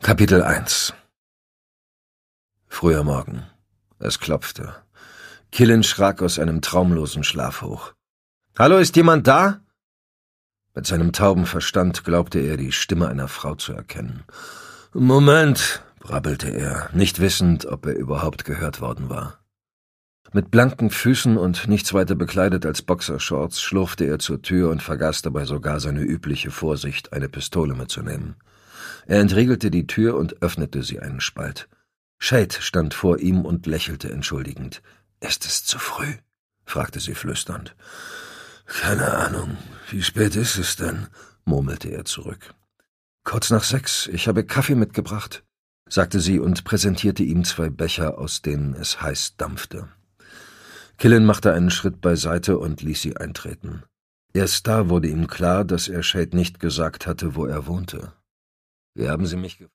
Kapitel 1. Früher Morgen. Es klopfte. Killen schrak aus einem traumlosen Schlaf hoch. »Hallo, ist jemand da?« Mit seinem tauben Verstand glaubte er, die Stimme einer Frau zu erkennen. »Moment«, brabbelte er, nicht wissend, ob er überhaupt gehört worden war. Mit blanken Füßen und nichts weiter bekleidet als Boxershorts schlurfte er zur Tür und vergaß dabei sogar seine übliche Vorsicht, eine Pistole mitzunehmen. Er entriegelte die Tür und öffnete sie einen Spalt. Shade stand vor ihm und lächelte entschuldigend. »Ist es zu früh?« fragte sie flüsternd. »Keine Ahnung. Wie spät ist es denn?« murmelte er zurück. »Kurz nach 6. Ich habe Kaffee mitgebracht«, sagte sie und präsentierte ihm 2 Becher, aus denen es heiß dampfte. Killen machte einen Schritt beiseite und ließ sie eintreten. Erst da wurde ihm klar, dass er Shade nicht gesagt hatte, wo er wohnte. »Wie haben Sie mich